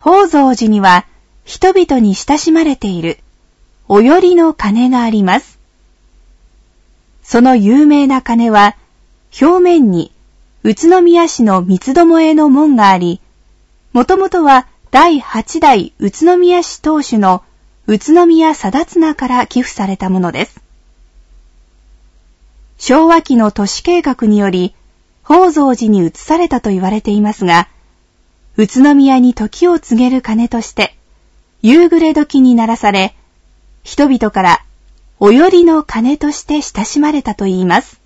宝蔵寺には人々に親しまれているおよりの鐘があります。その有名な鐘は、表面に宇都宮市の三つどもえの門があり、もともとは第8代宇都宮市当主の宇都宮貞綱から寄付されたものです。昭和期の都市計画により、宝蔵寺に移されたと言われていますが、宇都宮に時を告げる鐘として、夕暮れ時に鳴らされ、人々からおよりの鐘として親しまれたといいます。